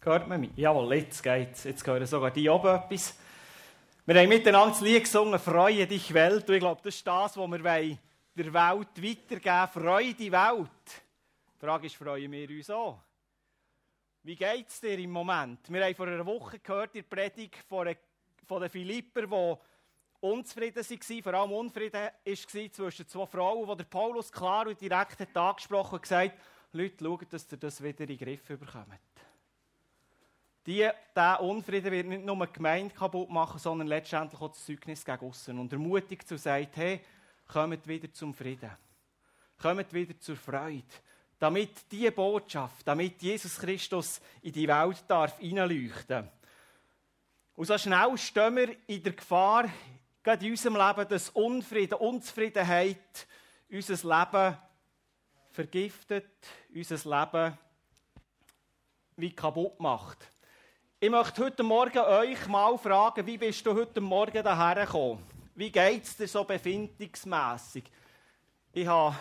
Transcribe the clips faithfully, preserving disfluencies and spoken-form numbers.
Hört man mich? Jawohl, jetzt geht's. Jetzt hören sogar die oben etwas. Wir haben miteinander das Lied gesungen, «Freue dich Welt». Und ich glaube, das ist das, was wir der Welt weitergeben wollen. «Freue die Welt». Die Frage ist, freuen wir uns auch? Wie geht es dir im Moment? Wir haben vor einer Woche gehört, in der Predigt von den Philipper, die unzufrieden waren, vor allem Unfrieden war zwischen zwei Frauen, wo der Paulus klar und direkt hat angesprochen und gesagt, Leute, schaut, dass ihr das wieder in den Griff bekommt. Dieser Unfrieden wird nicht nur die Gemeinde kaputt machen, sondern letztendlich auch das Zeugnis gegen aussen. Und ermutigt zu sagt, hey, kommt wieder zum Frieden. Kommt wieder zur Freude. Damit diese Botschaft, damit Jesus Christus in die Welt darf hineinleuchten. Und so schnell stehen wir in der Gefahr, gerade in unserem Leben, dass Unfrieden, Unzufriedenheit unser Leben vergiftet, unser Leben wie kaputt macht. Ich möchte heute Morgen euch mal fragen, wie bist du heute Morgen hierher gekommen? Wie geht es dir so befindungsmässig? Ich habe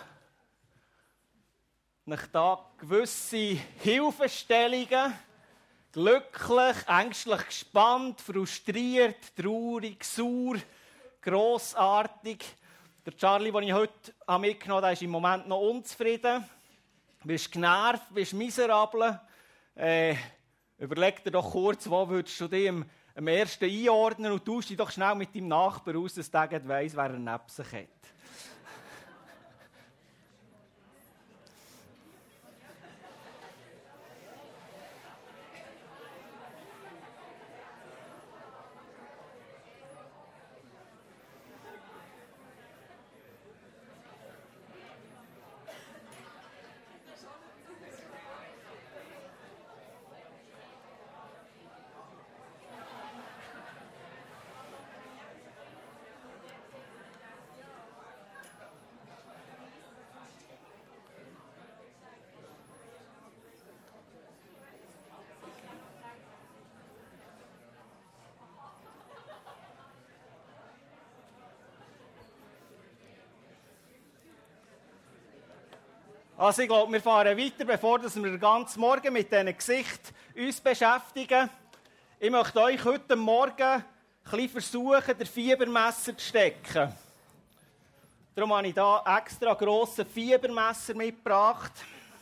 nach da gewisse Hilfestellungen, glücklich, ängstlich gespannt, frustriert, traurig, sauer, grossartig. Der Charlie, den ich heute mitgenommen habe, ist im Moment noch unzufrieden. Du bist genervt, bist miserabel. Äh, Überleg dir doch kurz, wo würdest du dich am, am ersten einordnen und tausch dich doch schnell mit deinem Nachbar aus, dass der nicht weiss, wer er neben sich hat. Also ich glaube, wir fahren weiter, bevor wir den ganzen Morgen mit diesen Gesichtern uns beschäftigen. Ich möchte euch heute Morgen ein bisschen versuchen, den Fiebermesser zu stecken. Darum habe ich hier extra grosse Fiebermesser mitgebracht.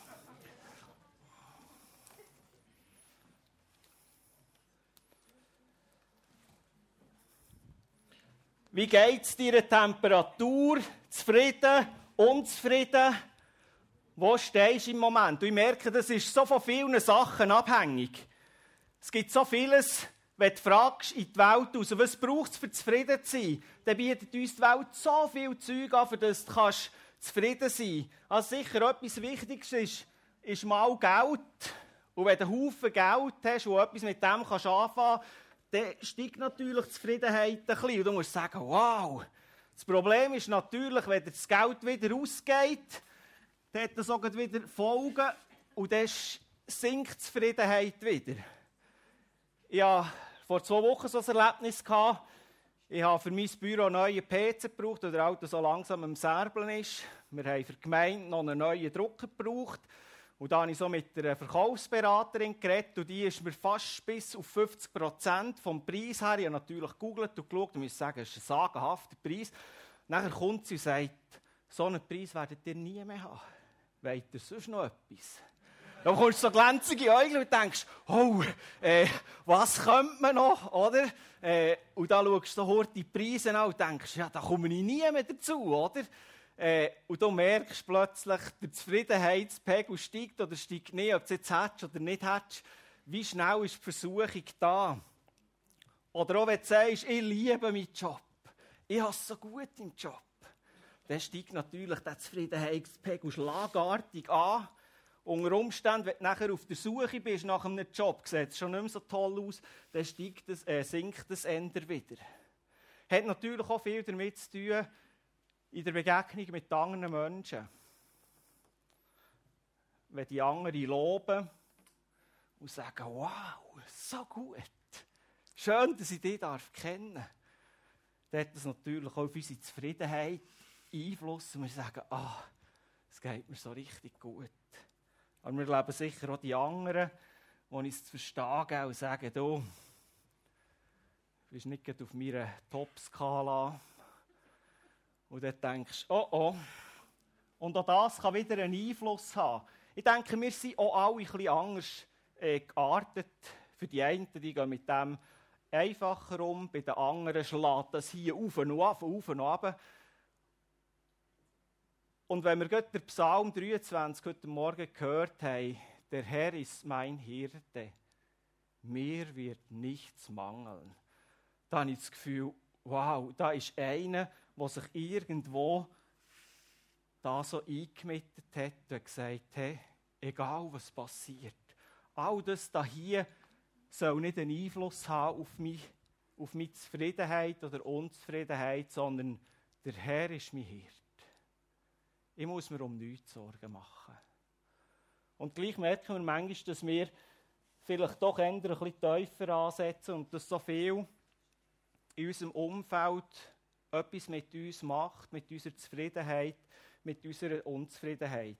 Wie geht es dir? Temperatur, zufrieden, unzufrieden? Wo stehst du im Moment? Und ich merke, das ist so von vielen Sachen abhängig. Es gibt so vieles, wenn du fragst in die Welt raus, was braucht es, um zufrieden zu sein, dann bietet uns die Welt so viel Zeug an, für das du kannst zufrieden sein kannst. Also sicher etwas Wichtiges ist, ist mal Geld. Und wenn du einen Haufen Geld hast und etwas mit dem kannst anfangen kannst, dann steigt natürlich die Zufriedenheit ein bisschen. Und du musst sagen, wow. Das Problem ist natürlich, wenn dir das Geld wieder ausgeht, dann hat das auch wieder Folgen und dann sinkt die Zufriedenheit wieder. Ich hatte vor zwei Wochen so ein Erlebnis. Ich habe für mein Büro einen neuen P C gebraucht, weil der Auto so langsam am Särbeln ist. Wir haben für die Gemeinde noch einen neuen Drucker gebraucht. Und da habe ich so mit einer Verkaufsberaterin geredet und die ist mir fast bis auf fünfzig Prozent vom Preis her. Ich habe natürlich gegoogelt und geschaut und muss sagen, es ist ein sagenhafter Preis. Nachher kommt sie und sagt, so einen Preis werdet ihr nie mehr haben. Wollt ihr sonst noch etwas? Dann kommst du so glänzige Augen und denkst, oh, äh, was könnte man noch, oder? Äh, und dann schaust du so hart die Preise an und denkst, ja, da komme ich nie mehr dazu, oder? Äh, und du merkst plötzlich, der Zufriedenheitspegel steigt oder steigt nicht, ob du es jetzt hättest oder nicht hättest. Wie schnell ist die Versuchung da? Oder auch wenn du sagst, ich liebe meinen Job, ich habe es so gut im Job. Dann steigt natürlich der Zufriedenheitspegel schlagartig an. Unter Umständen, wenn du nachher auf der Suche bist nach einem Job, sieht es schon nicht mehr so toll aus, dann steigt das, äh, sinkt das Ende wieder. Hat natürlich auch viel damit zu tun, in der Begegnung mit anderen Menschen. Wenn die anderen loben und sagen, wow, so gut, schön, dass ich dich kennen darf, dann hat das natürlich auch auf unsere Zufriedenheit Einfluss und wir sagen, ah, es geht mir so richtig gut. Aber wir leben sicher auch die anderen, wo ich es zu verstehen gebe und sage, du, du bist nicht gerade auf meiner Top-Skala. Und dann denkst du, oh oh. Und auch das kann wieder einen Einfluss haben. Ich denke, wir sind auch alle ein bisschen anders äh, geartet. Für die einen, die gehen mit dem einfacher um, bei den anderen schlägt das hier auf und ab, auf und ab. Und wenn wir gerade den Psalm dreiundzwanzig heute Morgen gehört haben, der Herr ist mein Hirte, mir wird nichts mangeln, dann habe ich das Gefühl, wow, da ist einer, der sich irgendwo da so eingemittet hat und gesagt, hey, egal was passiert, all das da hier soll nicht einen Einfluss haben auf mich, auf meine Zufriedenheit oder Unzufriedenheit, sondern der Herr ist mein Hirte. Ich muss mir um nichts Sorgen machen. Und gleich merken wir manchmal, dass wir vielleicht doch eher ein bisschen tiefer ansetzen und dass so viel in unserem Umfeld etwas mit uns macht, mit unserer Zufriedenheit, mit unserer Unzufriedenheit.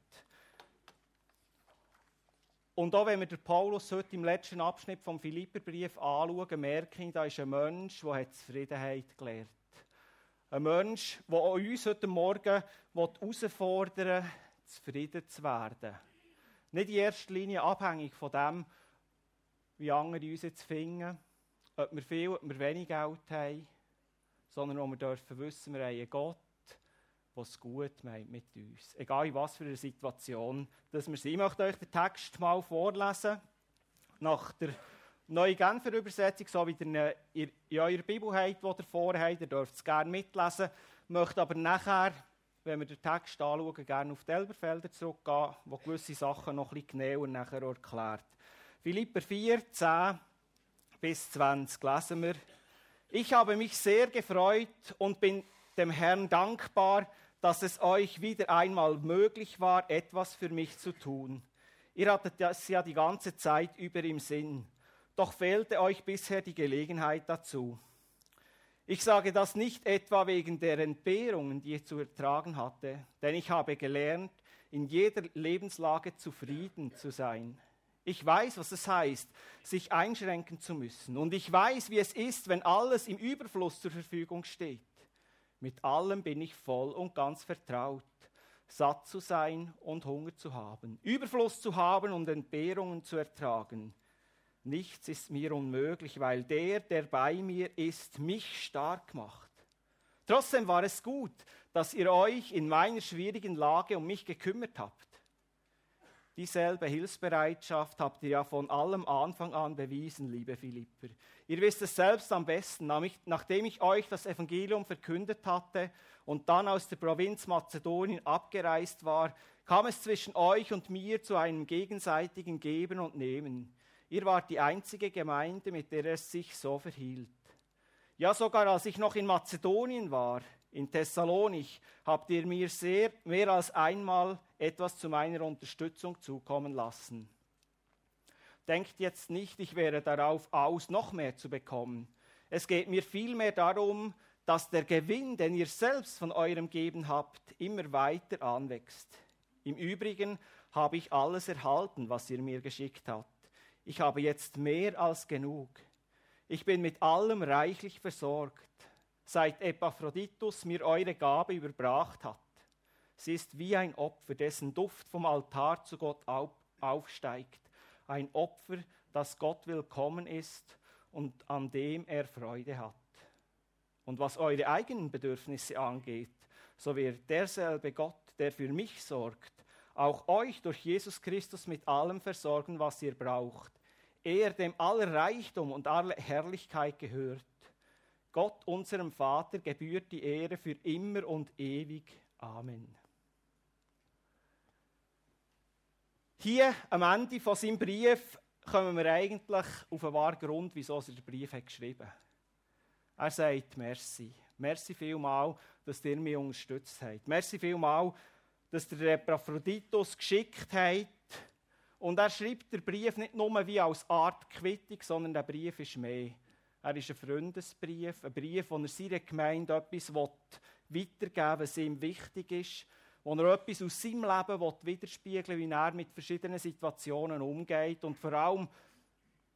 Und auch wenn wir den Paulus heute im letzten Abschnitt vom Philipperbrief anschauen, merken wir, da ist ein Mensch, der Zufriedenheit gelernt hat. Ein Mensch, der uns heute Morgen herausfordern will, zufrieden zu werden. Nicht in erster Linie abhängig von dem, wie andere uns jetzt finden, ob wir viel, ob wir wenig Geld haben, sondern wo wir dürfen wissen, wir haben einen Gott, der es gut meint mit uns. Egal in was für einer Situation dass wir sind. Ich möchte euch den Text mal vorlesen, nach der Neue Genfer Übersetzung, so wie ihr in eurer Bibel habt, die ihr vorher habt. Ihr dürft es gerne mitlesen. Ich möchte aber nachher, wenn wir den Text anschauen, gerne auf die Elberfelder zurückgehen, wo gewisse Sachen noch ein bisschen genauer nachher erklärt. Philipper vier, zehn bis zwanzig lesen wir. Ich habe mich sehr gefreut und bin dem Herrn dankbar, dass es euch wieder einmal möglich war, etwas für mich zu tun. Ihr hattet das ja die ganze Zeit über im Sinn. Doch fehlte euch bisher die Gelegenheit dazu. Ich sage das nicht etwa wegen der Entbehrungen, die ich zu ertragen hatte, denn ich habe gelernt, in jeder Lebenslage zufrieden zu sein. Ich weiß, was es heißt, sich einschränken zu müssen. Und ich weiß, wie es ist, wenn alles im Überfluss zur Verfügung steht. Mit allem bin ich voll und ganz vertraut, satt zu sein und Hunger zu haben, Überfluss zu haben und Entbehrungen zu ertragen. Nichts ist mir unmöglich, weil der, der bei mir ist, mich stark macht. Trotzdem war es gut, dass ihr euch in meiner schwierigen Lage um mich gekümmert habt. Dieselbe Hilfsbereitschaft habt ihr ja von allem Anfang an bewiesen, liebe Philipper. Ihr wisst es selbst am besten, nachdem ich euch das Evangelium verkündet hatte und dann aus der Provinz Mazedonien abgereist war, kam es zwischen euch und mir zu einem gegenseitigen Geben und Nehmen. Ihr wart die einzige Gemeinde, mit der es sich so verhielt. Ja, sogar als ich noch in Mazedonien war, in Thessalonich, habt ihr mir sehr, mehr als einmal etwas zu meiner Unterstützung zukommen lassen. Denkt jetzt nicht, ich wäre darauf aus, noch mehr zu bekommen. Es geht mir vielmehr darum, dass der Gewinn, den ihr selbst von eurem Geben habt, immer weiter anwächst. Im Übrigen habe ich alles erhalten, was ihr mir geschickt habt. Ich habe jetzt mehr als genug. Ich bin mit allem reichlich versorgt, seit Epaphroditus mir eure Gabe überbracht hat. Sie ist wie ein Opfer, dessen Duft vom Altar zu Gott aufsteigt. Ein Opfer, das Gott willkommen ist und an dem er Freude hat. Und was eure eigenen Bedürfnisse angeht, so wird derselbe Gott, der für mich sorgt, auch euch durch Jesus Christus mit allem versorgen, was ihr braucht. Er, dem aller Reichtum und alle Herrlichkeit gehört. Gott, unserem Vater, gebührt die Ehre für immer und ewig. Amen. Hier am Ende von seinem Brief kommen wir eigentlich auf den wahren Grund, wieso er den Brief hat geschrieben hat. Er sagt Merci. Merci vielmal, dass ihr mich unterstützt habt. Merci vielmal, dass ihr den Epaphroditus geschickt habt. Und er schreibt den Brief nicht nur wie als Art Quittung, sondern der Brief ist mehr. Er ist ein Freundesbrief, ein Brief, wo er seiner Gemeinde etwas weitergeben will, was ihm wichtig ist, wo er etwas aus seinem Leben widerspiegeln will, wie er mit verschiedenen Situationen umgeht und vor allem,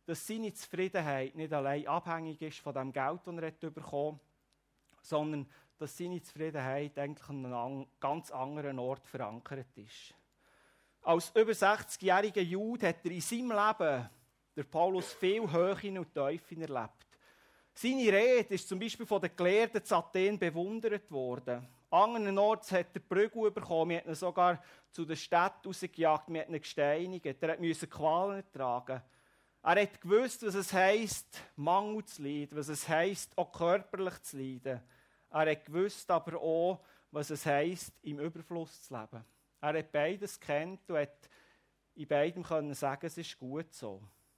dass seine Zufriedenheit nicht allein abhängig ist von dem Geld, das er bekommen hat, sondern dass seine Zufriedenheit eigentlich an einem ganz anderen Ort verankert ist. Als über sechzigjähriger Jude hat er in seinem Leben, der Paulus, viel Höhen und Tiefen erlebt. Seine Rede ist zum Beispiel von den Gelehrten zu Athen bewundert worden. Andernorts hat er Prügel bekommen, wir hat ihn sogar zu der Stadt rausgejagt, wir hat ihn gesteinigt, er musste Qualen tragen. Er hat gewusst, was es heisst, Mangel zu leiden, was es heisst, auch körperlich zu leiden. Er hat gewusst aber auch, was es heisst, im Überfluss zu leben. Er hat beides gekannt und hat in beidem können sagen, es ist gut so.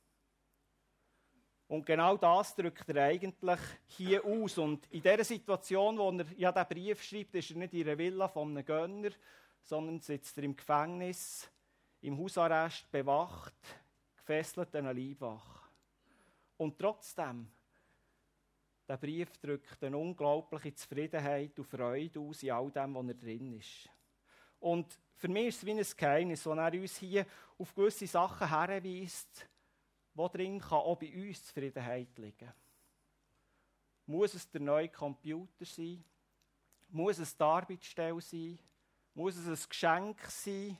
Und genau das drückt er eigentlich hier aus. Und in dieser Situation, wo er ja diesen Brief schreibt, ist er nicht in einer Villa von einem Gönner, sondern sitzt er im Gefängnis, im Hausarrest, bewacht, gefesselt an einer Leibwache. Und trotzdem, der Brief drückt eine unglaubliche Zufriedenheit und Freude aus in all dem, was er drin ist. Und für mich ist es wie ein Geheimnis, wo er uns hier auf gewisse Sachen hinweist, wo drin kann auch bei uns Zufriedenheit liegen. Muss es der neue Computer sein? Muss es die Arbeitsstelle sein? Muss es ein Geschenk sein?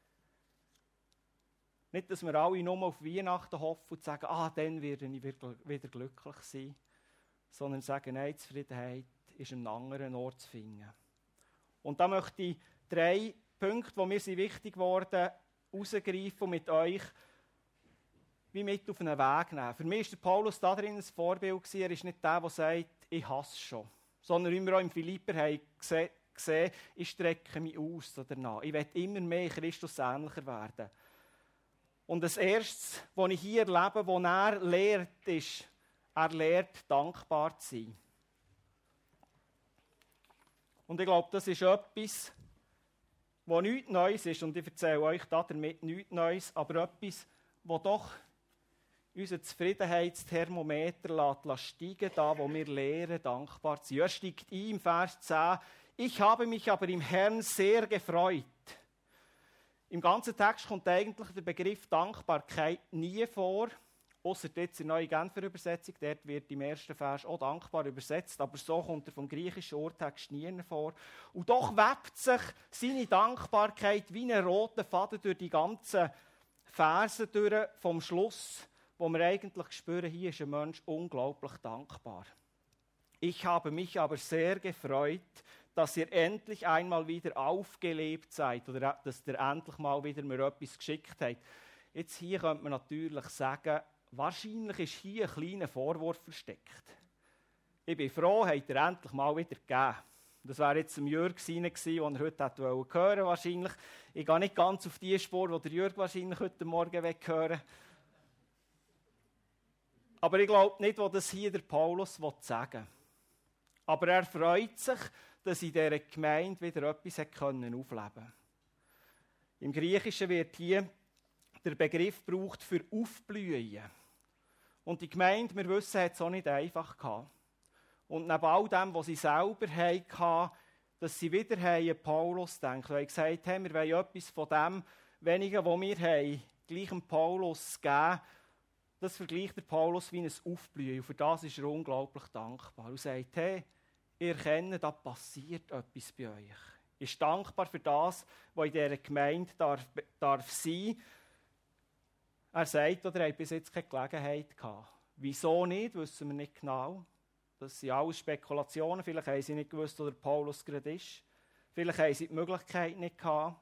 Nicht, dass wir alle nur auf Weihnachten hoffen und sagen, ah, dann werde ich wieder glücklich sein. Sondern sagen, nein, Zufriedenheit ist an einem anderen Ort zu finden. Und da möchte ich drei Punkte, die mir sind wichtig geworden, herausgreifen und mit euch wie mit auf einen Weg nehmen. Für mich war der Paulus da drin ein Vorbild gewesen. Er ist nicht der, der sagt, ich hasse schon. Sondern wie wir auch im Philipper haben gesehen, ich strecke mich aus danach. Ich will immer mehr Christus ähnlicher werden. Und das Erste, was ich hier erlebe, was er lehrt, ist, er lehrt, dankbar zu sein. Und ich glaube, das ist etwas, was nichts Neues ist. Und ich erzähle euch damit nichts Neues, aber etwas, was doch unser Zufriedenheitsthermometer lässt steigen, da wo wir lernen, dankbar zu sein. Er steigt ein im Vers zehn. Ich habe mich aber im Herrn sehr gefreut. Im ganzen Text kommt eigentlich der Begriff Dankbarkeit nie vor, ausser jetzt in der neuen Genfer Übersetzung. Dort wird im ersten Vers auch dankbar übersetzt, aber so kommt er vom griechischen Urtext nie vor. Und doch webt sich seine Dankbarkeit wie ein roter Faden durch die ganzen Verse durch, vom Schluss, wo wir eigentlich spüren, hier ist ein Mensch unglaublich dankbar. Ich habe mich aber sehr gefreut, dass ihr endlich einmal wieder aufgelebt seid oder dass ihr endlich mal wieder mir etwas geschickt habt. Jetzt hier könnte man natürlich sagen, wahrscheinlich ist hier ein kleiner Vorwurf versteckt. Ich bin froh, habt ihr endlich mal wieder gegeben. Das wäre jetzt dem Jürg seine gewesen, den er heute hätte hören wollen, wahrscheinlich. Ich gehe nicht ganz auf die Spur, die der Jürg wahrscheinlich heute Morgen hören will. Aber ich glaube nicht, was das hier der Paulus sagen will. Aber er freut sich, dass in dieser Gemeinde wieder etwas aufleben konnte. Im Griechischen wird hier der Begriff gebraucht für Aufblühen. Und die Gemeinde, wir wissen, hat es auch nicht einfach gehabt. Und neben all dem, was sie selber hatten, dass sie wieder an Paulus denken. Und gesagt haben, wir wollen etwas von dem Wenigen, was wir haben, gleich dem Paulus geben. Das vergleicht der Paulus wie ein Aufblühen. Und für das ist er unglaublich dankbar. Und sagt, hey, ihr kennt, da passiert etwas bei euch. Ist dankbar für das, was in dieser Gemeinde darf, darf sein. Er sagt, oder er hat bis jetzt keine Gelegenheit gehabt. Wieso nicht, wissen wir nicht genau. Das sind alles Spekulationen. Vielleicht haben sie nicht gewusst, wo der Paulus gerade ist. Vielleicht haben sie die Möglichkeit nicht gehabt.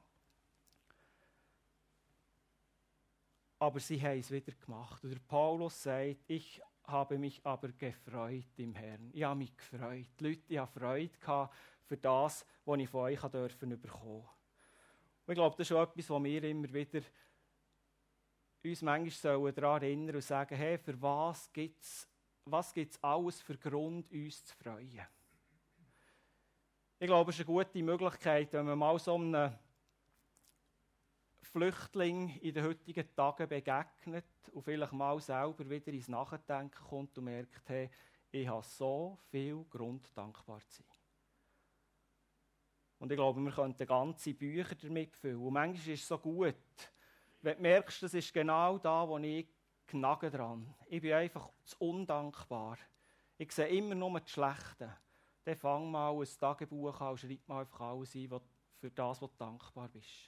Aber sie haben es wieder gemacht. Und der Paulus sagt, ich habe mich aber gefreut im Herrn. Ich habe mich gefreut. Die Leute, ich habe Freude gehabt für das, was ich von euch bekommen durfte. Und ich glaube, das ist auch etwas, was wir immer wieder uns manchmal daran erinnern und sagen, hey, für was gibt es was gibt's alles für Grund, uns zu freuen? Ich glaube, es ist eine gute Möglichkeit, wenn man mal so einem Flüchtling in den heutigen Tagen begegnet und vielleicht mal selber wieder ins Nachdenken kommt und merkt, hey, ich habe so viel Grund, dankbar zu sein. Und ich glaube, wir könnten ganze Bücher damit füllen. Und manchmal ist es so gut, wenn du merkst, das ist genau da, wo ich Knagen dran. Ich bin einfach zu undankbar. Ich sehe immer nur das Schlechte. Dann fang mal ein Tagebuch an und schreib mal einfach alles ein, für das, was du dankbar bist.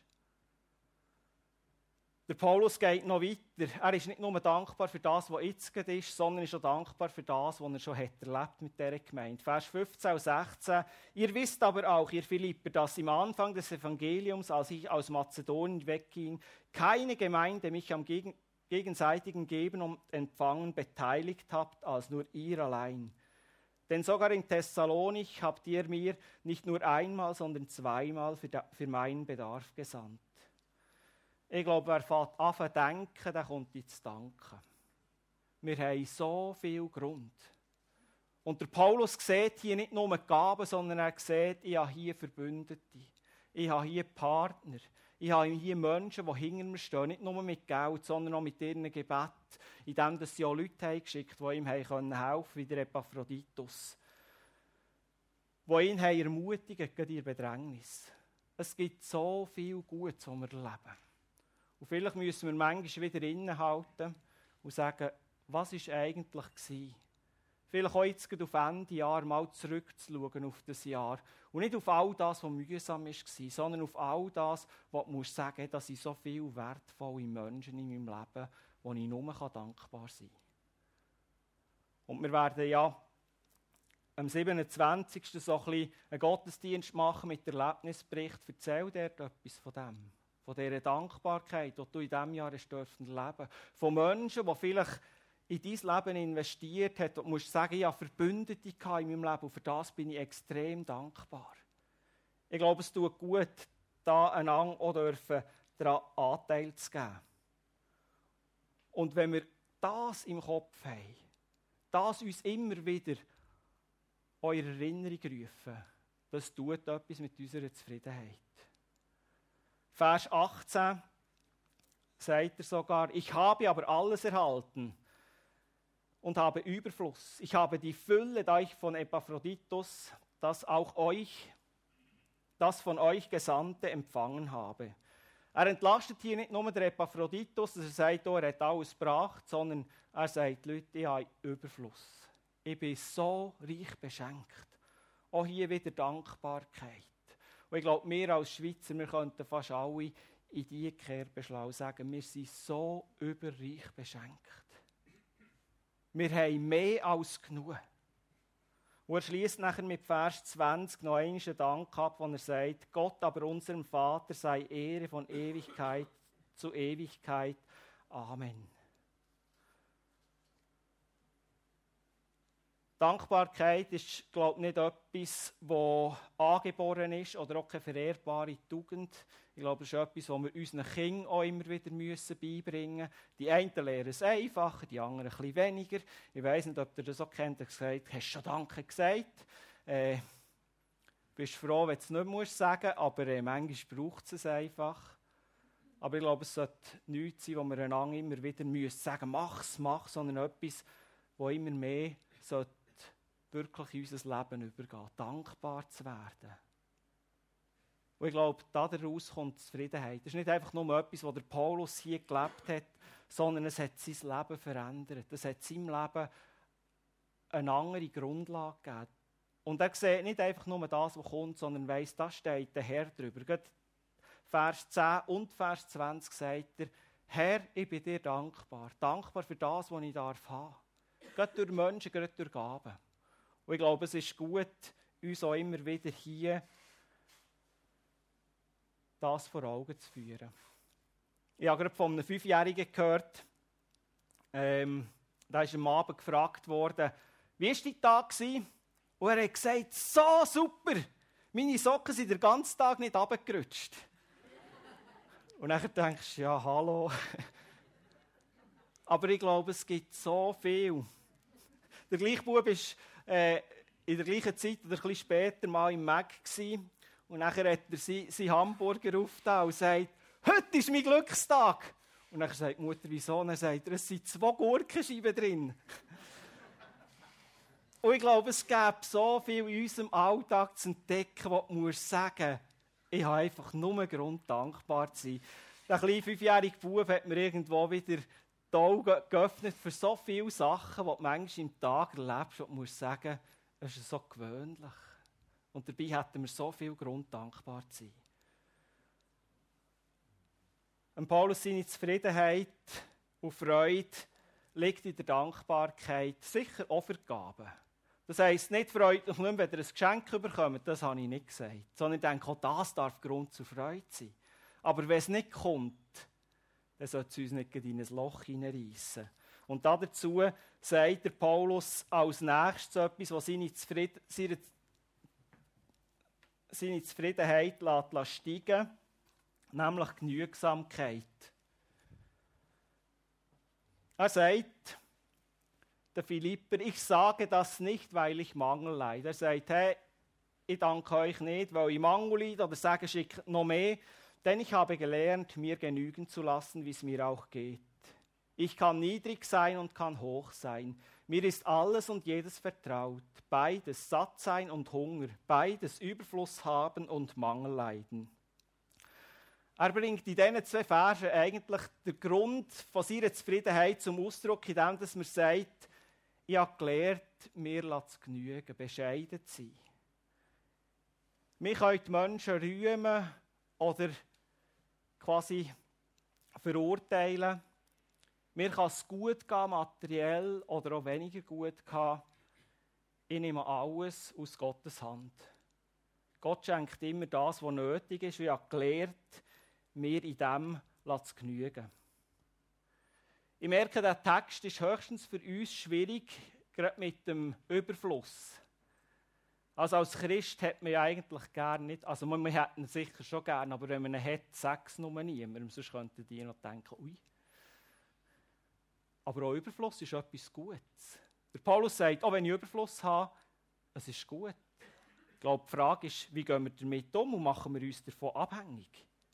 Der Paulus geht noch weiter. Er ist nicht nur dankbar für das, was jetzt ist, sondern ist auch dankbar für das, was er schon hat erlebt mit dieser Gemeinde. Vers fünfzehn und sechzehn. Ihr wisst aber auch, ihr Philipper, dass im Anfang des Evangeliums, als ich aus Mazedonien wegging, keine Gemeinde mich am gegen, gegenseitigen Geben und Empfangen beteiligt habt, als nur ihr allein. Denn sogar in Thessalonik habt ihr mir nicht nur einmal, sondern zweimal für, de, für meinen Bedarf gesandt. Ich glaube, wer fängt an zu denken, der kommt ins Danken. Wir haben so viel Grund. Und der Paulus sieht hier nicht nur Gaben, sondern er sieht, ich habe hier Verbündete. Ich habe hier Partner. Ich habe hier Menschen, die hinter mir stehen. Nicht nur mit Geld, sondern auch mit ihren Gebet. Indem sie auch Leute haben geschickt haben, die ihm helfen konnten, wie der Epaphroditus. Die ihn haben ermutigt in ihr Bedrängnis. Es gibt so viel Gutes, was wir erleben. Und vielleicht müssen wir manchmal wieder innehalten und sagen, was war eigentlich gewesen? Vielleicht auch jetzt auf Ende Jahr mal zurückzuschauen auf das Jahr. Und nicht auf all das, was mühsam war, sondern auf all das, was du musst sagen, dass ich so viele wertvolle Menschen in meinem Leben, wo ich nur dankbar sein kann. Und wir werden ja am siebenundzwanzigsten so ein bisschen einen Gottesdienst machen mit Erlebnisbericht. Erzähl dir etwas von dem. Von dieser Dankbarkeit, die du in diesem Jahr erleben durfst. Von Menschen, die vielleicht in dein Leben investiert haben. Und du musst sagen, ich habe Verbündete in meinem Leben und für das bin ich extrem dankbar. Ich glaube, es tut gut, da einander auch dürfen, daran Anteil zu geben. Und wenn wir das im Kopf haben, das uns immer wieder eure Erinnerung rufen, das tut etwas mit unserer Zufriedenheit. Vers achtzehn sagt er sogar, ich habe aber alles erhalten und habe Überfluss. Ich habe die Fülle, da ich von Epaphroditus, das auch euch, das von euch Gesandte empfangen habe. Er entlastet hier nicht nur der Epaphroditus, dass er sagt, oh, er hat alles gebracht, sondern er sagt, Leute, ich habe Überfluss. Ich bin so reich beschenkt. Auch hier wieder Dankbarkeit. Und ich glaube, wir als Schweizer, wir könnten fast alle in diese Kehrbeschlau sagen, wir sind so überreich beschenkt. Wir haben mehr als genug. Und er schliesst nachher mit Vers zwanzig noch einmal einen Dank ab, wo er sagt, Gott aber unserem Vater sei Ehre von Ewigkeit zu Ewigkeit. Amen. Dankbarkeit ist, glaube ich, nicht etwas, das angeboren ist oder auch keine verehrbare Tugend. Ich glaube, es ist etwas, das wir unseren Kindern auch immer wieder müssen beibringen müssen. Die einen lernen es einfacher, die anderen ein bisschen weniger. Ich weiss nicht, ob ihr das auch kennt. Er hat gesagt, hast du schon Danke gesagt? Äh, bist froh, wenn du es nicht musst sagen, aber äh, manchmal braucht es es einfach. Aber ich glaube, es sollte nichts sein, wo wir einander immer wieder müssen sagen, mach es, mach es, sondern etwas, das immer mehr sollte wirklich in unser Leben übergehen, dankbar zu werden. Und ich glaube, daraus kommt Zufriedenheit. Das ist nicht einfach nur etwas, was der Paulus hier gelebt hat, sondern es hat sein Leben verändert. Es hat seinem Leben eine andere Grundlage gegeben. Und er sieht nicht einfach nur das, was kommt, sondern weiss, da steht der Herr drüber. Gerade Vers zehn und Vers zwanzig sagt er, Herr, ich bin dir dankbar. Dankbar für das, was ich darf haben. Gerade durch Menschen, gerade durch Gaben. Und ich glaube, es ist gut, uns auch immer wieder hier das vor Augen zu führen. Ich habe gerade von einem Fünfjährigen gehört, ähm, da ist am Abend gefragt worden, wie war dein Tag? Und er hat gesagt, so super, meine Socken sind den ganzen Tag nicht runtergerutscht. Und dann denkst du, ja, hallo. Aber ich glaube, es gibt so viel. Der gleiche Bub war äh, in der gleichen Zeit oder ein bisschen später mal im Mac gewesen. Und nachher hat er seinen sein Hamburger aufgetan und sagt, heute ist mein Glückstag. Und dann sagt die Mutter, wieso? Und er sagt, es sind zwei Gurkenscheiben drin. Und ich glaube, es gibt so viel in unserem Alltag zu entdecken, wo du musst sagen, ich habe einfach nur Grund, dankbar zu sein. Der kleine fünfjährige Bub hat mir irgendwo wieder die Augen geöffnet für so viele Sachen, die du manchmal im Tag erlebst und du musst sagen, es ist so gewöhnlich. Und dabei hätten wir so viel Grund, dankbar zu sein. Und Paulus seine Zufriedenheit und Freude liegt in der Dankbarkeit, sicher auch für die Gaben. Das heisst, nicht freut euch nicht, wenn ihr ein Geschenk bekommt, das habe ich nicht gesagt. Sondern ich denke, auch das darf Grund zur Freude sein. Aber wenn es nicht kommt, dann sollte es uns nicht in ein Loch hineinreissen. Und dazu sagt der Paulus als nächstes etwas, was seine, Zufrieden, seine, seine Zufriedenheit lässt steigen, nämlich Genügsamkeit. Er sagt, der Philipper, ich sage das nicht, weil ich Mangel leide. Er sagt, hey, ich danke euch nicht, weil ich Mangel leide, oder sage, schickt noch mehr, denn ich habe gelernt, mir genügen zu lassen, wie es mir auch geht. Ich kann niedrig sein und kann hoch sein. Mir ist alles und jedes vertraut. Beides, satt sein und Hunger. Beides, Überfluss haben und Mangel leiden. Er bringt in diesen zwei Versen eigentlich den Grund von seiner Zufriedenheit zum Ausdruck, indem dass man sagt, ich habe gelernt, mir zu genügen, bescheiden zu sein. Wir können die Menschen rühmen oder quasi verurteilen. Mir kann es gut gehen, materiell oder auch weniger gut gehen. Ich nehme alles aus Gottes Hand. Gott schenkt immer das, was nötig ist. Ich habe gelernt, mir in dem zu genügen. Ich merke, der Text ist höchstens für uns schwierig, gerade mit dem Überfluss. Also als Christ hat man ja eigentlich gerne nicht, also man, man hat ihn sicher schon gerne, aber wenn man ihn hat, sagt es nur niemandem, sonst könnten die noch denken, ui. Aber auch Überfluss ist etwas Gutes. Der Paulus sagt, auch wenn ich Überfluss habe, es ist gut. Ich glaube, die Frage ist, wie gehen wir damit um und machen wir uns davon abhängig?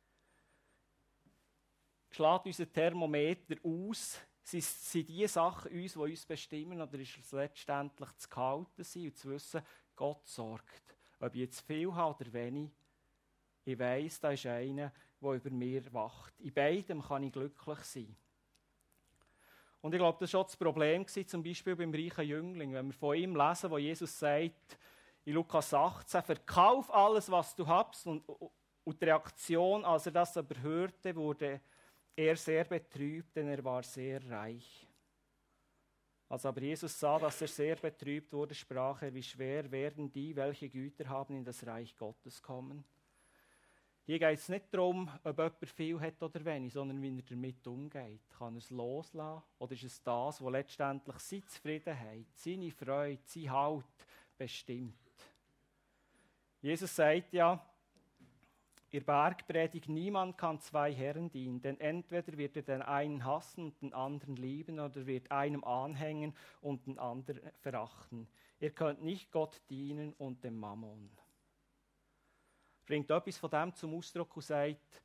Schlägt unser Thermometer aus, sind, sind die Sachen uns, die uns bestimmen, oder ist es letztendlich zu gehalten sein und zu wissen, Gott sorgt. Ob ich jetzt viel habe oder wenig, ich weiss, da ist einer, der über mir wacht. In beidem kann ich glücklich sein. Und ich glaube, das war auch das Problem, zum Beispiel beim reichen Jüngling. Wenn wir von ihm lesen, wo Jesus sagt, in Lukas achtzehn, verkauf alles, was du hast. Und, und die Reaktion, als er das aber hörte, wurde er sehr betrübt, denn er war sehr reich. Als aber Jesus sah, dass er sehr betrübt wurde, sprach er, wie schwer werden die, welche Güter haben, in das Reich Gottes kommen. Hier geht es nicht darum, ob jemand viel hat oder wenig, sondern wie er damit umgeht. Kann er es loslassen oder ist es das, was letztendlich seine Zufriedenheit, seine Freude, sein Halt bestimmt? Jesus sagt ja, ihr Bergpredigt, niemand kann zwei Herren dienen, denn entweder wird er den einen hassen und den anderen lieben oder wird einem anhängen und den anderen verachten. Ihr könnt nicht Gott dienen und dem Mammon. Bringt etwas von dem zum Ausdruck und sagt,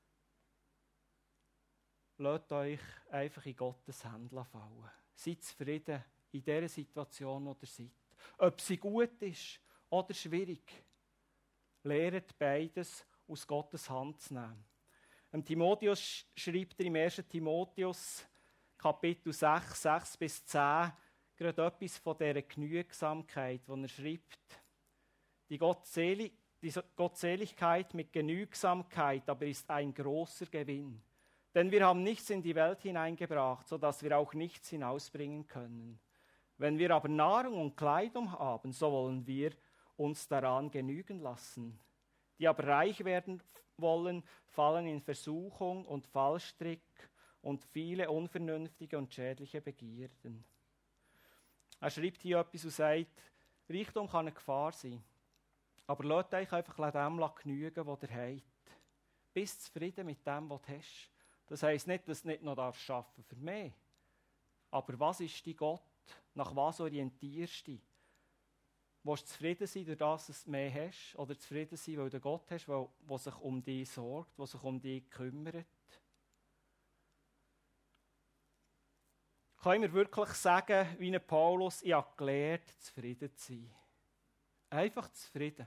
lasst euch einfach in Gottes Hände fallen. Seid zufrieden in dieser Situation, in der ihr seid. Ob sie gut ist oder schwierig, lehrt beides aus Gottes Hand zu nehmen. Im Timotheus schreibt er im ersten Timotheus, Kapitel sechs, sechs bis zehn, gerade etwas von dieser Genügsamkeit, wo er schreibt, die Gottselig Die Gottseligkeit mit Genügsamkeit aber ist ein großer Gewinn. Denn wir haben nichts in die Welt hineingebracht, sodass wir auch nichts hinausbringen können. Wenn wir aber Nahrung und Kleidung haben, so wollen wir uns daran genügen lassen. Die aber reich werden wollen, fallen in Versuchung und Fallstrick und viele unvernünftige und schädliche Begierden. Er schreibt hier etwas und sagt, Reichtum kann eine Gefahr sein. Aber lasst euch einfach dem genügen, was ihr habt. Bist zufrieden mit dem, was du hast. Das heisst nicht, dass du nicht noch arbeiten darfst für mehr. Aber was ist dein Gott? Nach was orientierst du dich? Willst du zufrieden sein, durch das, dass du mehr hast? Oder zufrieden sein, weil du Gott hast, der sich um dich sorgt, der sich um dich kümmert? Können wir wirklich sagen, wie ein Paulus, ich habe gelernt, zufrieden zu sein? Einfach zufrieden.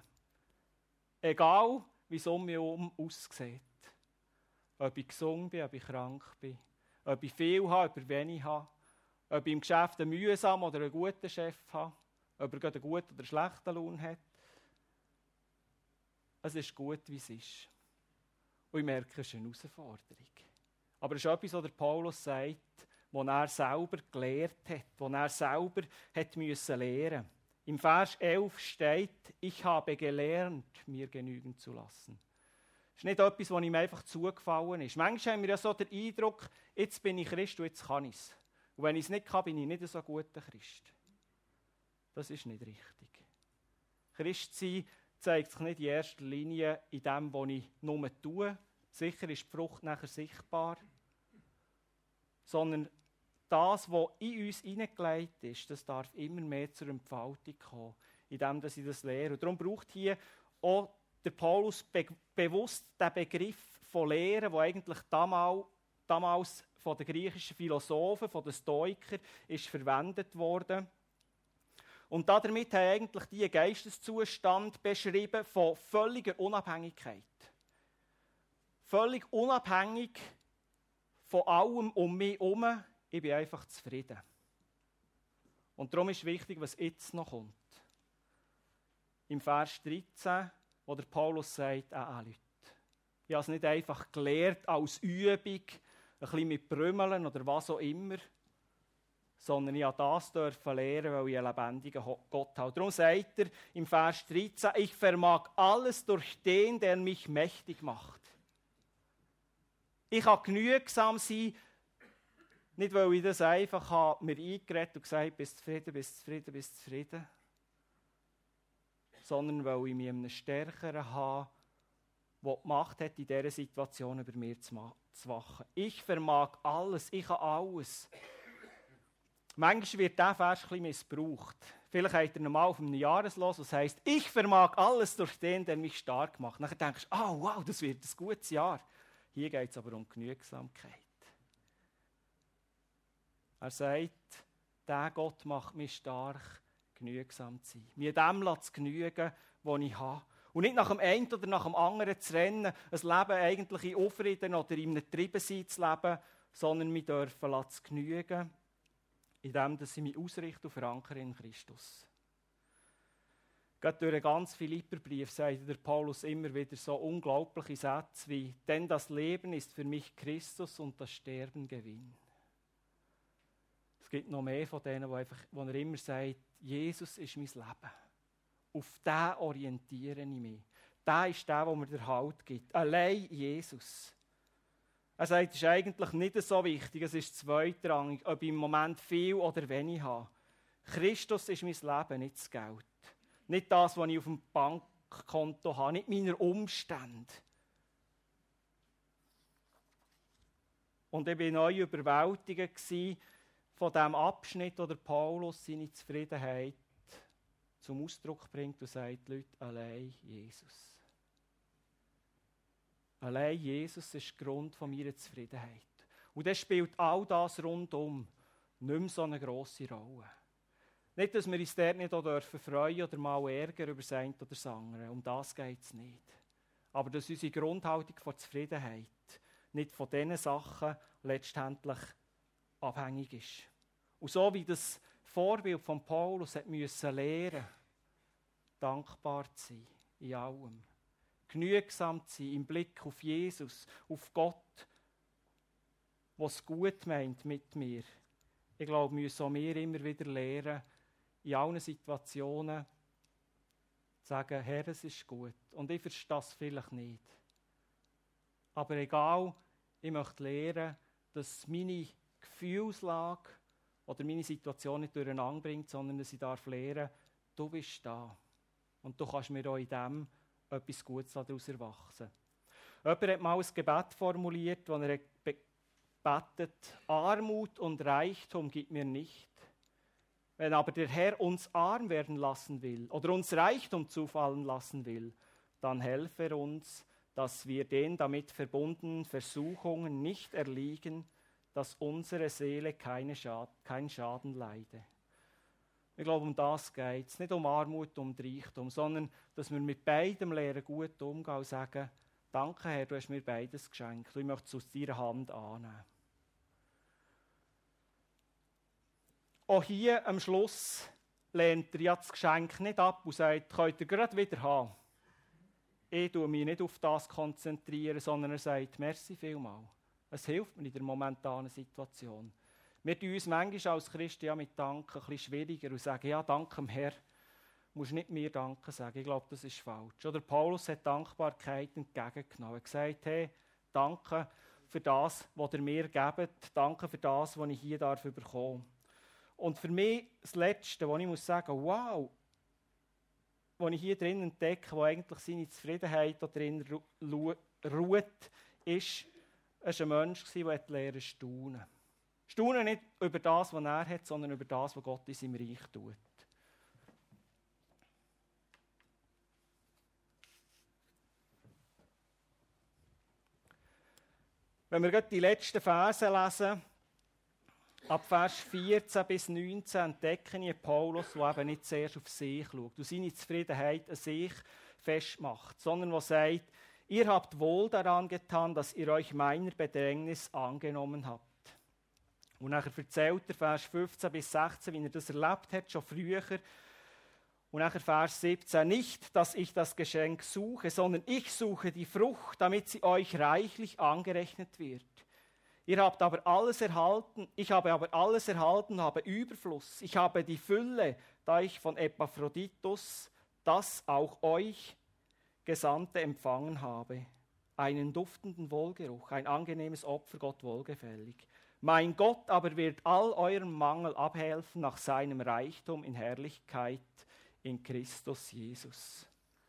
Egal, wie es um mich herum aussieht. Ob ich gesund bin, ob ich krank bin. Ob ich viel habe, ob ich wenig habe. Ob ich im Geschäft einen mühsamen oder einen guten Chef habe. Ob er einen guten oder schlechten Lohn hat. Es ist gut, wie es ist. Und ich merke, es ist eine Herausforderung. Aber es ist etwas, was der Paulus sagt, was er selber gelehrt hat, was er selber hat müssen lernen. Im Vers elf steht, ich habe gelernt, mir genügen zu lassen. Das ist nicht etwas, was ihm einfach zugefallen ist. Manchmal haben wir ja so den Eindruck, jetzt bin ich Christ und jetzt kann ich es. Und wenn ich es nicht kann, bin ich nicht so ein guter Christ. Das ist nicht richtig. Christsein zeigt sich nicht in erster Linie in dem, was ich nur tue. Sicher ist die Frucht nachher sichtbar. Sondern das, was in uns hineingelegt ist, das darf immer mehr zur Entfaltung kommen, indem ich das lehre. Und darum braucht hier auch der Paulus be- bewusst den Begriff von Lehren, der eigentlich damals, damals von den griechischen Philosophen, von den Stoikern, ist verwendet worden. Und damit haben eigentlich die einen Geisteszustand beschrieben von völliger Unabhängigkeit. Völlig unabhängig von allem um mich herum. Ich bin einfach zufrieden. Und darum ist wichtig, was jetzt noch kommt. Im Vers dreizehn, wo der Paulus sagt, ah, ah Leute, ich habe es nicht einfach gelernt als Übung, ein bisschen mit Brümmeln oder was auch immer, sondern ich durfte das dürfen lernen, weil ich einen lebendigen Gott habe. Darum sagt er im Vers dreizehn, ich vermag alles durch den, der mich mächtig macht. Ich kann genügsam sein, nicht weil ich das einfach habe, mir eingeredet und gesagt, bist zufrieden, bist zufrieden, bist zufrieden, sondern weil ich mich einem Stärkeren habe, der die Macht hat, in dieser Situation über mir zu wachen. Ich vermag alles, ich habe alles. Manchmal wird dieser Vers ein bisschen missbraucht. Vielleicht habt ihr normal auf einem Jahreslos, was heisst, ich vermag alles durch den, der mich stark macht. Dann denkst du, oh wow, das wird ein gutes Jahr. Hier geht es aber um Genügsamkeit. Er sagt, der Gott macht mich stark, genügsam zu sein. Mir dem zu genügen, was ich habe. Und nicht nach dem einen oder nach dem anderen zu rennen, ein Leben eigentlich in Aufrieden oder in einem Triebensein zu leben, sondern wir dürfen zu genügen, indem ich mich ausrichte und verankere in Christus. Gerade durch den ganzen Philipperbrief sagt der Paulus immer wieder so unglaubliche Sätze wie, denn das Leben ist für mich Christus und das Sterben Gewinn. Es gibt noch mehr von denen, wo, einfach, wo er immer sagt, Jesus ist mein Leben. Auf den orientiere ich mich. Der ist der, der mir den Halt gibt. Allein Jesus. Er sagt, es ist eigentlich nicht so wichtig, es ist zweitrangig, ob ich im Moment viel oder wenig habe. Christus ist mein Leben, nicht das Geld. Nicht das, was ich auf dem Bankkonto habe, nicht meine Umstände. Und ich war neu überwältigt von dem Abschnitt, wo der Paulus seine Zufriedenheit zum Ausdruck bringt und sagt, Leute, allein Jesus. Allein Jesus ist der Grund von meiner Zufriedenheit. Und das spielt all das rundum nicht mehr so eine grosse Rolle. Nicht, dass wir uns dort nicht auch dürfen freuen oder mal ärgern über das eine oder das andere. Um das geht es nicht. Aber dass unsere Grundhaltung von Zufriedenheit nicht von diesen Sachen letztendlich abhängig ist. Und so wie das Vorbild von Paulus hat müssen lernen, dankbar zu sein in allem. Genügsam zu sein im Blick auf Jesus, auf Gott, was gut meint mit mir. Ich glaube, müssen auch wir immer wieder lernen, in allen Situationen zu sagen, Herr, es ist gut. Und ich verstehe das vielleicht nicht. Aber egal, ich möchte lernen, dass meine Gefühlslage oder meine Situation nicht durcheinander bringt, sondern dass ich darf lernen, du bist da. Und du kannst mir auch in dem etwas Gutes daraus erwachsen. Jemand hat mal ein Gebet formuliert, wo er betet, Armut und Reichtum gibt mir nicht. Wenn aber der Herr uns arm werden lassen will oder uns Reichtum zufallen lassen will, dann helfe er uns, dass wir den damit verbundenen Versuchungen nicht erliegen, dass unsere Seele keine Schad- keinen Schaden leide. Ich glaube, um das geht es. Nicht um Armut, um Reichtum, sondern dass wir mit beidem lernen, gut umgehen und sagen, danke Herr, du hast mir beides geschenkt und ich möchte es aus deiner Hand annehmen. auch hier am Schluss lehnt er ja das Geschenk nicht ab und sagt, könnt ihr gerade wieder haben. Ich tue mich nicht auf das konzentrieren, sondern er sagt, merci vielmal. Es hilft mir in der momentanen Situation. Wir tun uns manchmal als Christen ja mit Danken ein bisschen schwieriger und sagen, ja, danke dem Herr. Du musst nicht mir Danke sagen. Ich glaube, das ist falsch. Oder Paulus hat Dankbarkeit entgegengenommen. Er hat gesagt, hey, danke für das, was ihr mir gebt. Danke für das, was ich hier darf bekommen. Und für mich das Letzte, wo ich muss sagen, wow, was ich hier drin entdecke, wo eigentlich seine Zufriedenheit da drin ruht, ist, es war ein Mensch, der lernen staunen. Staunen nicht über das, was er hat, sondern über das, was Gott in seinem Reich tut. Wenn wir die letzten Verse lesen, ab Vers vierzehn bis neunzehn, entdecken wir Paulus, der eben nicht zuerst auf sich schaut und seine Zufriedenheit an sich festmacht, sondern der sagt, ihr habt wohl daran getan, dass ihr euch meiner Bedrängnis angenommen habt. Und nachher erzählt er Vers fünfzehn bis sechzehn, wie er das erlebt hat, schon früher. Und nachher Vers siebzehn, nicht, dass ich das Geschenk suche, sondern ich suche die Frucht, damit sie euch reichlich angerechnet wird. Ihr habt aber alles erhalten, ich habe aber alles erhalten, habe Überfluss. Ich habe die Fülle, da ich von Epaphroditus das auch euch Gesandte empfangen habe. Einen duftenden Wohlgeruch, ein angenehmes Opfer, Gott wohlgefällig. Mein Gott aber wird all eurem Mangel abhelfen nach seinem Reichtum in Herrlichkeit in Christus Jesus.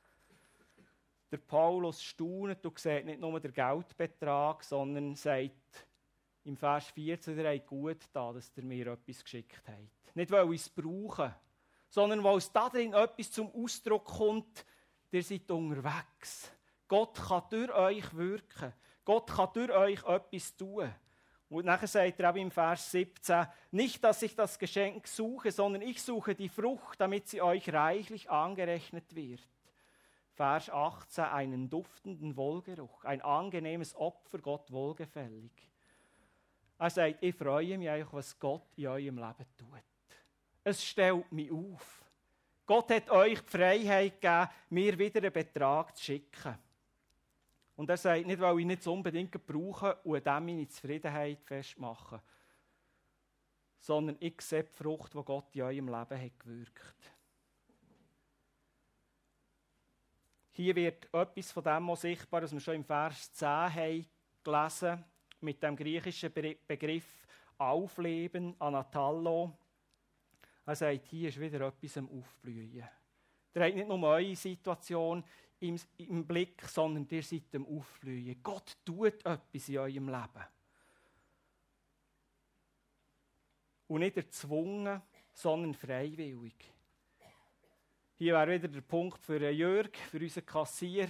Der Paulus staunet und sieht nicht nur den Geldbetrag, sondern sagt im Vers vierzehn, ihr habt gut da, dass ihr mir etwas geschickt habt. Nicht, weil ich es brauche, sondern weil es darin etwas zum Ausdruck kommt, ihr seid unterwegs. Gott kann durch euch wirken. Gott kann durch euch etwas tun. Und nachher sagt er eben im Vers siebzehn, nicht, dass ich das Geschenk suche, sondern ich suche die Frucht, damit sie euch reichlich angerechnet wird. Vers achtzehn, einen duftenden Wohlgeruch, ein angenehmes Opfer, Gott wohlgefällig. Er sagt, ich freue mich eigentlich, was Gott in eurem Leben tut. Es stellt mich auf. Gott hat euch die Freiheit gegeben, mir wieder einen Betrag zu schicken. Und er sagt nicht, weil ich nicht unbedingt brauche und an dem meine Zufriedenheit festmachen, sondern ich sehe die Frucht, die Gott in eurem Leben hat gewirkt. Hier wird etwas von dem auch sichtbar, was wir schon im Vers zehn haben gelesen, mit dem griechischen Begriff Aufleben, Anatallo. Er sagt, hier ist wieder etwas am Aufblühen. Ihr habt nicht nur eure Situation im, im Blick, sondern ihr seid am Aufblühen. Gott tut etwas in eurem Leben. Und nicht erzwungen, sondern freiwillig. Hier wäre wieder der Punkt für Jörg, für unseren Kassier.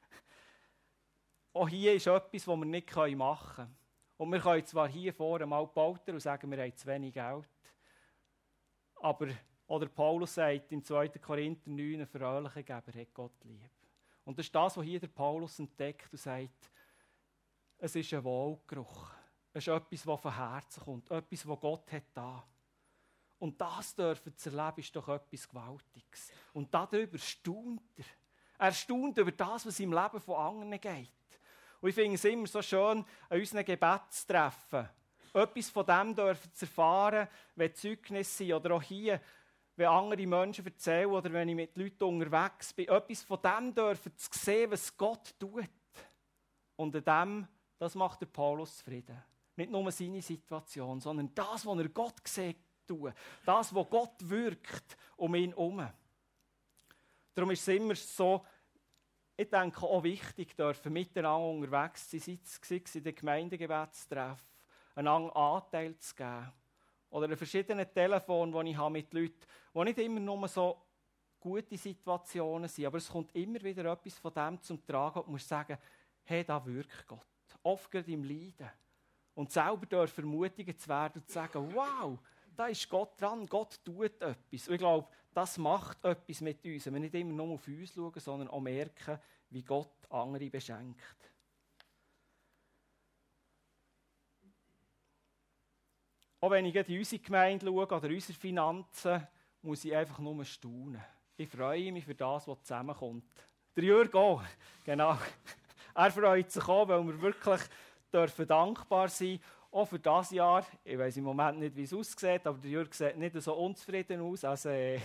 Auch hier ist etwas, was wir nicht machen können. Und wir können zwar hier vorne mal poltern und sagen, wir haben zu wenig Geld. Aber, oder Paulus sagt im zweiten Korinther neun, ein fröhlicher Geber hat Gott lieb. Und das ist das, was hier der Paulus entdeckt und sagt, es ist ein Wohlgeruch. Es ist etwas, was von Herzen kommt, etwas, was Gott hat da. Und das dürfen zu erleben, ist doch etwas Gewaltiges. Und darüber staunt er. Er staunt über das, was im Leben von anderen geht. Und ich finde es immer so schön, an unseren Gebetstreffen etwas von dem dürfen zu erfahren, wenn Zeugnisse sind oder auch hier, wenn andere Menschen erzählen oder wenn ich mit Leuten unterwegs bin, etwas von dem dürfen zu sehen, was Gott tut. Und an dem, das macht der Paulus zufrieden. Nicht nur seine Situation, sondern das, was er Gott sieht, tun. Das, was Gott wirkt um ihn herum. Darum ist es immer so, ich denke auch wichtig, dürfen miteinander unterwegs sein, sei es in den Gemeindegebetstreffen, einander Anteil zu geben. Oder an verschiedenen Telefonen, die ich habe mit Leuten, die nicht immer nur so gute Situationen sind, aber es kommt immer wieder etwas von dem zum Tragen und muss sagen, hey, da wirkt Gott. Oft gerade im Leiden. Und selber dürfen ermutigt zu werden und zu sagen, wow, da ist Gott dran, Gott tut etwas. Und ich glaube, das macht etwas mit uns, wenn wir nicht immer nur auf uns schauen, sondern auch merken, wie Gott andere beschenkt. auch wenn ich in unsere Gemeinde schaue oder unsere Finanzen, muss ich einfach nur staunen. Ich freue mich für das, was zusammenkommt. Der Jürg auch, genau. Er freut sich auch, weil wir wirklich dürfen dankbar sein dürfen. Auch für dieses Jahr. Ich weiss im Moment nicht, wie es aussieht, aber der Jürg sieht nicht so unzufrieden aus. Also, äh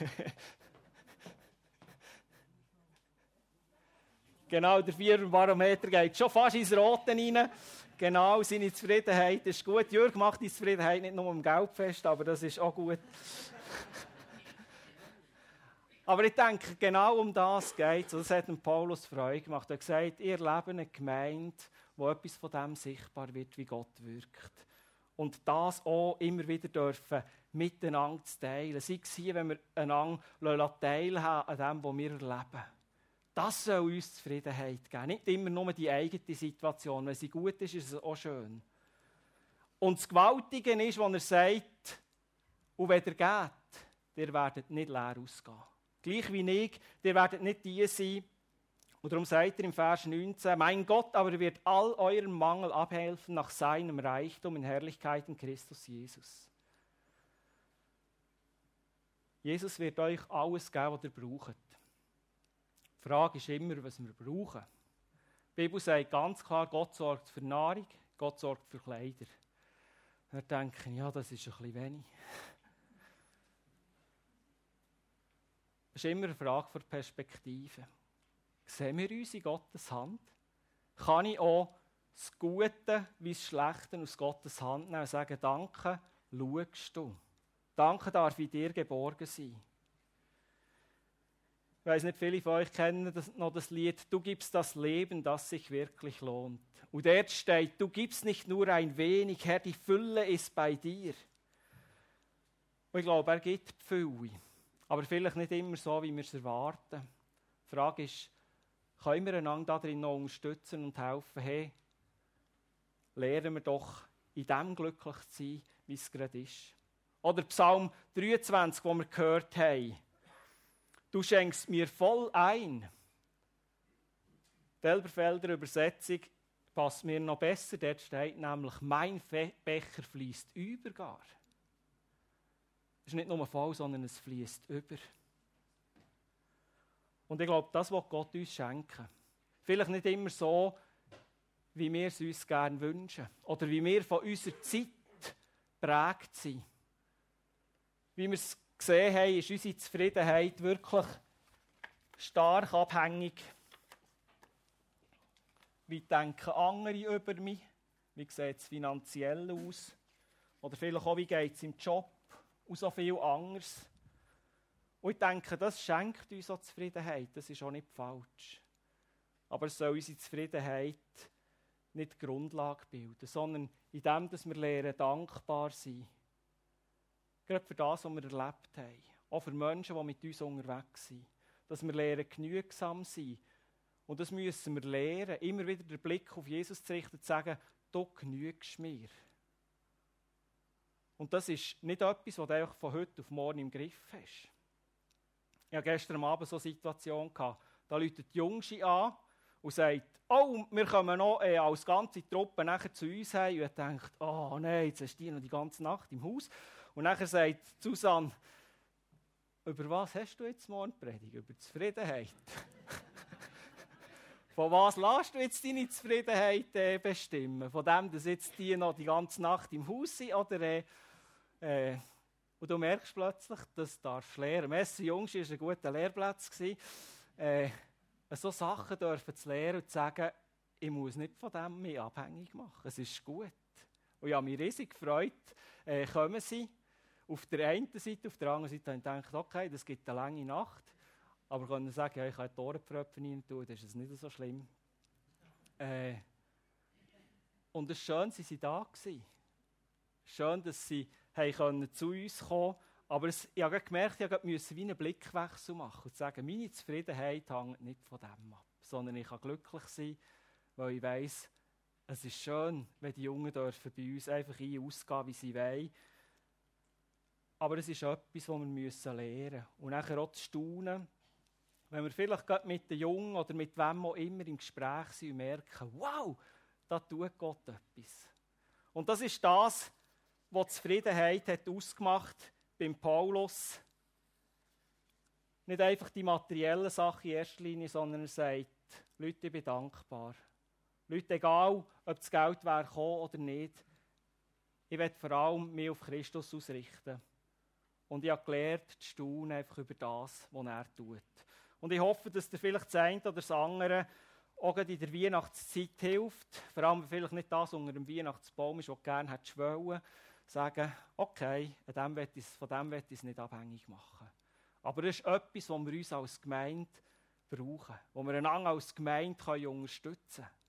genau, der Vierer-Barometer geht schon fast ins Rote rein. Genau, seine Zufriedenheit ist gut. Jürg macht die Zufriedenheit nicht nur am Geld fest, aber das ist auch gut. Aber ich denke, genau um das geht es. Das hat dem Paulus Freude gemacht. Er hat gesagt, ihr lebt eine Gemeinde, wo etwas von dem sichtbar wird, wie Gott wirkt. Und das auch immer wieder dürfen miteinander zu teilen. Sei es hier, wenn wir einander teilhaben an dem, was wir erleben. Das soll uns Zufriedenheit geben. Nicht immer nur die eigene Situation. Wenn sie gut ist, ist es auch schön. Und das Gewaltige ist, wenn er sagt, und wenn ihr geht, ihr werdet nicht leer ausgehen. Gleich wie ich, ihr werdet nicht die sein. Und darum sagt er im Vers neunzehn, mein Gott aber wird all eurem Mangel abhelfen nach seinem Reichtum in Herrlichkeit in Christus Jesus. Jesus wird euch alles geben, was ihr braucht. Die Frage ist immer, was wir brauchen. Die Bibel sagt ganz klar, Gott sorgt für Nahrung, Gott sorgt für Kleider. Wir denken, ja, das ist ein bisschen wenig. Es ist immer eine Frage der Perspektive. Sehen wir uns in Gottes Hand? Kann ich auch das Gute wie das Schlechte aus Gottes Hand nehmen und sagen, danke, schaust du. Danke darf ich dir geborgen sein. Ich weiss nicht, viele von euch kennen das, noch das Lied, du gibst das Leben, das sich wirklich lohnt. Und dort steht, du gibst nicht nur ein wenig, Herr, die Fülle ist bei dir. Und ich glaube, er gibt die Fülle. Aber vielleicht nicht immer so, wie wir es erwarten. Die Frage ist, können wir einander darin noch unterstützen und helfen? Hey, lernen wir doch, in dem glücklich zu sein, wie es gerade ist. Oder Psalm dreiundzwanzig, wo wir gehört haben. Du schenkst mir voll ein. Die Elberfelder Übersetzung passt mir noch besser. Dort steht nämlich, mein Becher fließt über gar. Es ist nicht nur voll, sondern es fließt über. Und ich glaube, das will Gott uns schenken. Vielleicht nicht immer so, wie wir es uns gerne wünschen. Oder wie wir von unserer Zeit geprägt sind. Wie wir es gesehen haben, ist unsere Zufriedenheit wirklich stark abhängig. Wie denken andere über mich? Wie sieht es finanziell aus? Oder vielleicht auch, wie geht es im Job? Und so viel anderes. Und ich denke, das schenkt uns auch Zufriedenheit. Das ist auch nicht falsch. Aber es soll unsere Zufriedenheit nicht die Grundlage bilden, sondern in dem, dass wir lernen, dankbar sein. Gerade für das, was wir erlebt haben. Auch für Menschen, die mit uns unterwegs sind. Dass wir lernen, genügsam sein. Und das müssen wir lernen, immer wieder den Blick auf Jesus zu richten und zu sagen, du genügst mir. Und das ist nicht etwas, was du einfach von heute auf morgen im Griff hast. Ich hatte gestern am Abend so eine Situation, da läutet die Jungschi an und sagt, oh, wir kommen noch äh, als ganze Truppe nachher zu uns heim. Und ich dachte, oh nein, jetzt hast du die noch die ganze Nacht im Haus. Und nachher sagt Susanne, über was hast du jetzt morgen predigt? Über Zufriedenheit. Von was lässt du jetzt deine Zufriedenheit äh, bestimmen? Von dem, dass jetzt die noch die ganze Nacht im Haus sind? Oder, äh, äh, und du merkst plötzlich, das darfst du lernen. Messer Jungs war ein guter Lehrplatz. Äh, so Sachen dürfen zu lernen und zu sagen, ich muss nicht von dem mich abhängig machen. Es ist gut. Und ich habe mich riesig gefreut, äh, kommen sie. Auf der einen Seite, auf der anderen Seite habe ich gedacht, okay, das gibt eine lange Nacht. Aber ich konnte sagen, ja, ich kann die Ohrenpfröpfe rein tun, das ist nicht so schlimm. Äh, und es ist schön, dass sie da waren. Schön, dass sie können zu uns kommen konnten. Aber es, ich habe gemerkt, ich musste wie einen Blickwechsel machen und sagen, meine Zufriedenheit hängt nicht von dem ab, sondern ich kann glücklich sein, weil ich weiss, es ist schön, wenn die Jungen dürfen bei uns einfach ein- und ausgehen, wie sie wollen. Aber es ist etwas, das wir lernen müssen. Und nachher auch zu staunen, wenn wir vielleicht gerade mit den Jungen oder mit wem auch immer im Gespräch sind und merken, wow, da tut Gott etwas. Und das ist das, die Zufriedenheit hat ausgemacht beim Paulus. Nicht einfach die materiellen Sachen in erster Linie, sondern er sagt, Leute, ich bin dankbar. Leute, egal, ob das Geld wäre gekommen oder nicht, ich werde vor allem mich auf Christus ausrichten. Und ich habe gelernt, zu staunen einfach über das, was er tut. Und ich hoffe, dass dir vielleicht das eine oder das andere auch in der Weihnachtszeit hilft. Vor allem vielleicht nicht das unter dem Weihnachtsbaum ist, was du gerne hättest wollen. Sagen, okay, an dem will ich, von dem will ich es nicht abhängig machen. Aber das ist etwas, was wir uns als Gemeinde brauchen. Wo wir einander als Gemeinde unterstützen können.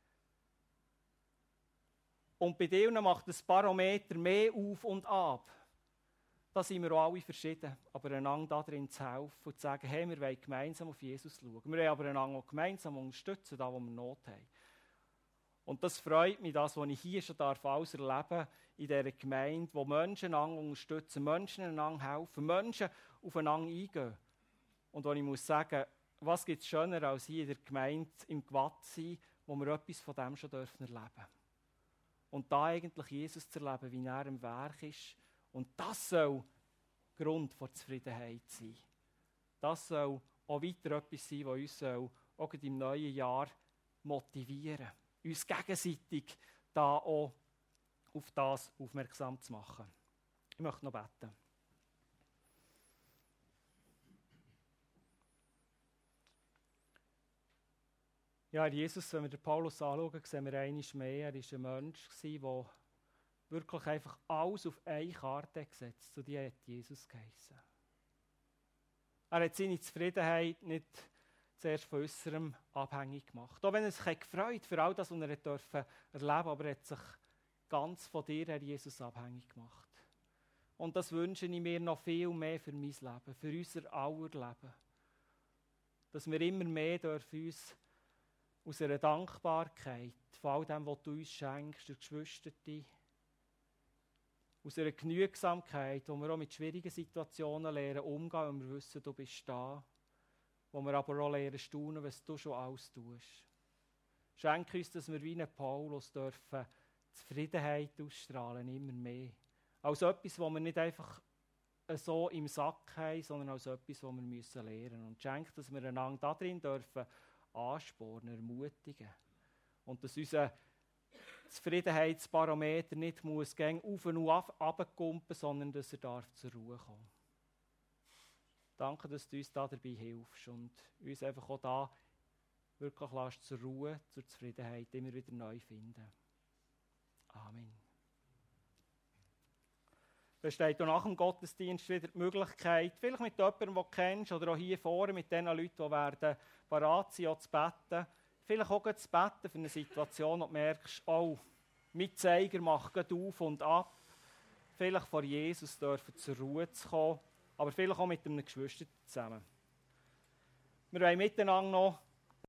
Und bei denen macht das Barometer mehr auf und ab. Da sind wir auch alle verschieden. Aber einander darin zu helfen und zu sagen, hey, wir wollen gemeinsam auf Jesus schauen. Wir wollen aber einander auch gemeinsam unterstützen, da wo wir Not haben. Und das freut mich, das, was ich hier schon darf, alles erleben in dieser Gemeinde, wo Menschen einander unterstützen, Menschen einander helfen, Menschen aufeinander eingehen. Und wo ich muss sagen, was gibt es schöner als hier in der Gemeinde im Gwatt sein, wo wir etwas von dem schon dürfen erleben. Und da eigentlich Jesus zu erleben, wie er im Werk ist. Und das soll Grund der Zufriedenheit sein. Das soll auch weiter etwas sein, was uns soll, auch im neuen Jahr motivieren soll. Uns gegenseitig da auch auf das aufmerksam zu machen. Ich möchte noch beten. Ja, Jesus, wenn wir den Paulus anschauen, sehen wir einmal mehr, er war ein Mensch, der wirklich einfach alles auf eine Karte gesetzt hat. Zu die hat Jesus geheissen. Er hat seine Zufriedenheit nicht zuerst von Äußerem abhängig gemacht. Auch wenn er sich gefreut für all das, was er erleben durfte, aber er hat sich ganz von dir, Herr Jesus, abhängig gemacht. Und das wünsche ich mir noch viel mehr für mein Leben, für unser aller Leben. Dass wir immer mehr dürfen uns aus einer Dankbarkeit, von all dem, was du uns schenkst, der Geschwister, aus einer Genügsamkeit, wo wir auch mit schwierigen Situationen lernen umgehen, und wir wissen, du bist da, wo wir aber auch lernen staunen, was du schon alles tust. Schenk uns, dass wir wie ein Paulus dürfen Zufriedenheit ausstrahlen, immer mehr. Als etwas, was wir nicht einfach so im Sack haben, sondern als etwas, was wir müssen lernen. Und schenk, dass wir einander darin dürfen anspornen, ermutigen. Und dass unser Zufriedenheitsbarometer nicht muss gehen auf und runterkumpen, sondern dass er darf zur Ruhe kommen. Danke, dass du uns da dabei hilfst und uns einfach auch da wirklich lässt zur Ruhe, zur Zufriedenheit immer wieder neu finden. Amen. Besteht auch nach dem Gottesdienst wieder die Möglichkeit, vielleicht mit jemandem, den du kennst, oder auch hier vorne mit den Leuten, die werden bereit sind, zu beten. Vielleicht auch zu beten für eine Situation, wo du merkst, oh, mein Zeiger macht auf und ab. Vielleicht vor Jesus dürfen zur Ruhe zu kommen, aber vielleicht auch mit einem Geschwister zusammen. Wir wollen miteinander noch